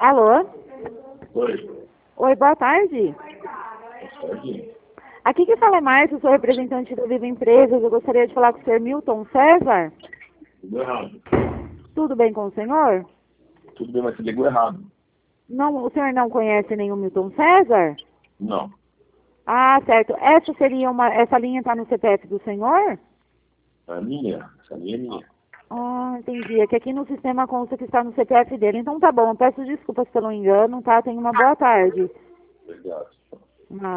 Alô? Oi. Oi, boa tarde. Pode? Aqui que fala mais, eu sou representante da Viva Empresas. Eu gostaria de falar com o senhor Milton César. Tudo errado. Tudo bem com o senhor? Tudo bem, mas você ligou errado. Não, o senhor não conhece nenhum Milton César? Não. Ah, certo. Essa linha está no CPF do senhor? A minha? Essa linha é minha. Ah, entendi. É que aqui no sistema consta que está no CPF dele. Então tá bom, eu peço desculpas pelo engano, tá? Tenha uma boa tarde. Obrigado. Ah.